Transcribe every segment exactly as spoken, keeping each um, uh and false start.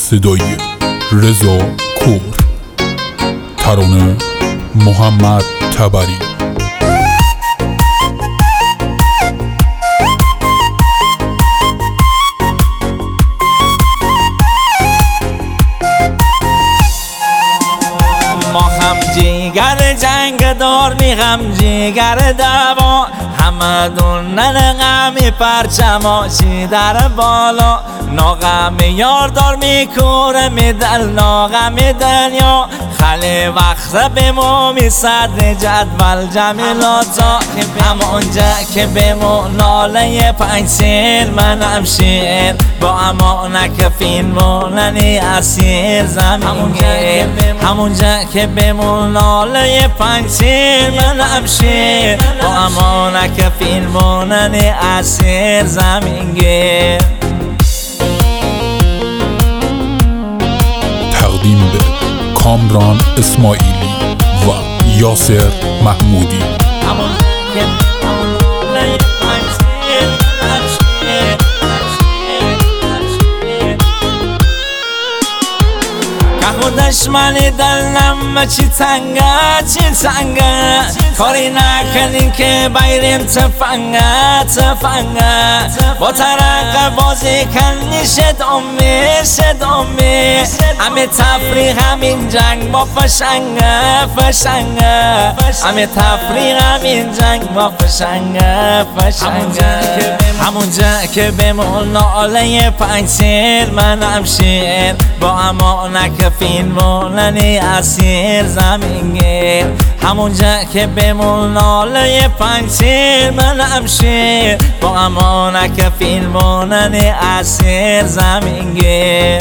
صدایی رضا کور، ترانه محمد تبری. ما هم جیگر جنگ دار میغم جیگر دوا، همه دونن غمی پرچماشی در بالا، ناغم یار دار میکوره میدل ناغم دنیا، خلی وقت بمو میصد جدول جمیلاتا، همونجا که بمو ناله پنج سیل منم شیر، با امانک فیلموننی اسیر زمینگیر، همونجا که بمو ناله پنج سیل منم شیر، با امانک فیلموننی اسیر زمینگیر. تقدیم به کامران اسماعیلی و یاسر محمودی. دشمنی دلم چی تنگه چی تنگه، کاری نکنین که بیریم تفنگه تفنگه، با ترق بازی کنی شد امی شد امی، همه تفریق همین جنگ با فشنگه فشنگه، همه تفریق همین جنگ با فشنگه فشنگه، همونجا که بمون ناله پنج سیل منم شیر، با امانک فیلموننی اسیر زمینگیر، همونجا که بمون ناله پنج سیل منم شیر، با امانک فیلموننی اسیر زمینگیر.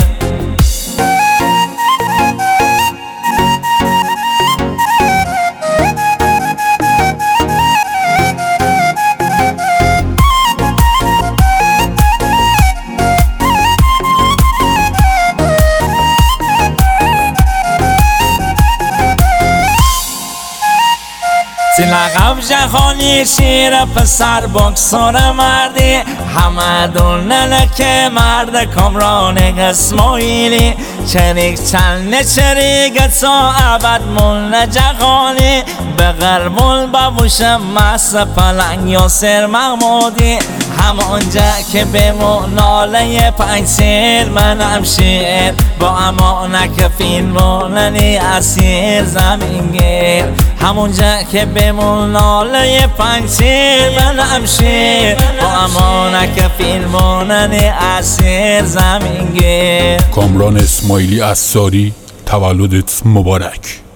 لقب جهانی شیر پسر بکسور مردی، همه دونن که مرد کامران اسماعیلی، چریک چلن چریک تا ابد مون جهانی، به غربول بابوشم مس پلنگ یاسر محمودی، همونجا که بمو ناله پنج سیل منم شیر، با امانک فیلموننی اسیر زمینگیر، همونجا که بمون ناله پنج سیل منم شیر، با امانک فیلموننی اسیر زمینگیر. کامران اسماعیلی اساری، تولدت مبارک.